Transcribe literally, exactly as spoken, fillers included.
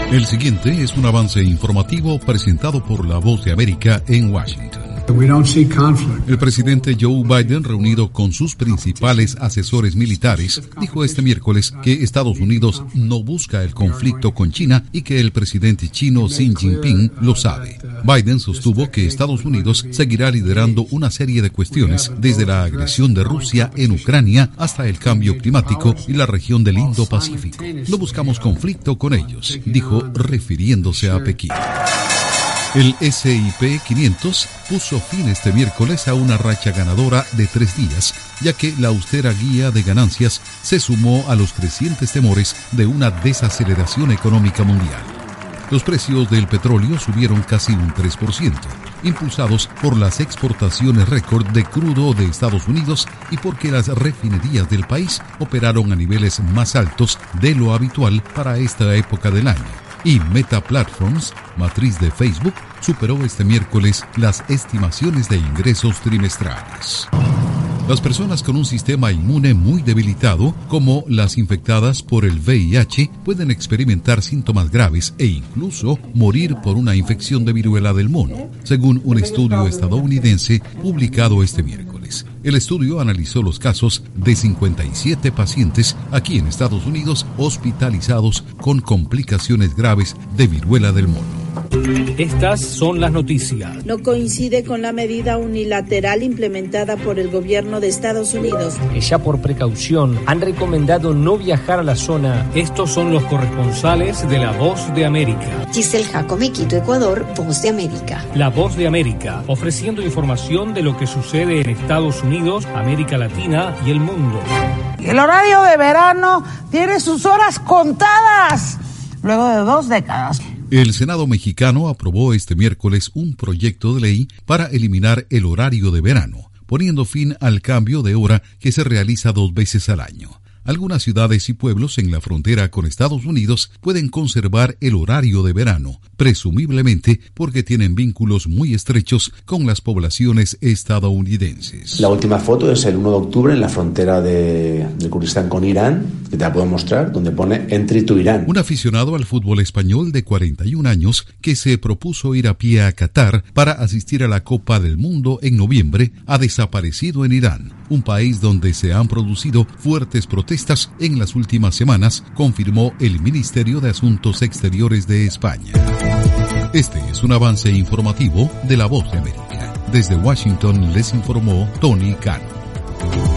El siguiente es un avance informativo presentado por La Voz de América en Washington. El presidente Joe Biden, reunido con sus principales asesores militares, dijo este miércoles que Estados Unidos no busca el conflicto con China y que el presidente chino Xi Jinping lo sabe. Biden sostuvo que Estados Unidos seguirá liderando una serie de cuestiones, desde la agresión de Rusia en Ucrania hasta el cambio climático y la región del Indo-Pacífico. No buscamos conflicto con ellos, dijo, refiriéndose a Pekín. El ese y pe quinientos puso fin este miércoles a una racha ganadora de tres días, ya que la austera guía de ganancias se sumó a los crecientes temores de una desaceleración económica mundial. Los precios del petróleo subieron casi un tres por ciento, impulsados por las exportaciones récord de crudo de Estados Unidos y porque las refinerías del país operaron a niveles más altos de lo habitual para esta época del año. Y Meta Platforms, matriz de Facebook, superó este miércoles las estimaciones de ingresos trimestrales. Las personas con un sistema inmune muy debilitado, como las infectadas por el ve i hache, pueden experimentar síntomas graves e incluso morir por una infección de viruela del mono, según un estudio estadounidense publicado este miércoles. El estudio analizó los casos de cincuenta y siete pacientes aquí en Estados Unidos hospitalizados con complicaciones graves de viruela del mono. Estas son las noticias. No coincide con la medida unilateral implementada por el gobierno de Estados Unidos. Ya por precaución han recomendado no viajar a la zona. Estos son los corresponsales de La Voz de América. Giselle Jacome, Quito, Ecuador, Voz de América. La Voz de América, ofreciendo información de lo que sucede en Estados Unidos, América Latina y el mundo. El horario de verano tiene sus horas contadas, luego de dos décadas. El Senado mexicano aprobó este miércoles un proyecto de ley para eliminar el horario de verano, poniendo fin al cambio de hora que se realiza dos veces al año. Algunas ciudades y pueblos en la frontera con Estados Unidos pueden conservar el horario de verano, presumiblemente porque tienen vínculos muy estrechos con las poblaciones estadounidenses. La última foto es el uno de octubre en la frontera de, de Kurdistán con Irán, que te la puedo mostrar, donde pone Entry to Irán. Un aficionado al fútbol español de cuarenta y un años que se propuso ir a pie a Qatar para asistir a la Copa del Mundo en noviembre ha desaparecido en Irán, un país donde se han producido fuertes protestas en las últimas semanas, confirmó el Ministerio de Asuntos Exteriores de España. Este es un avance informativo de La Voz de América. Desde Washington les informó Tony Cano.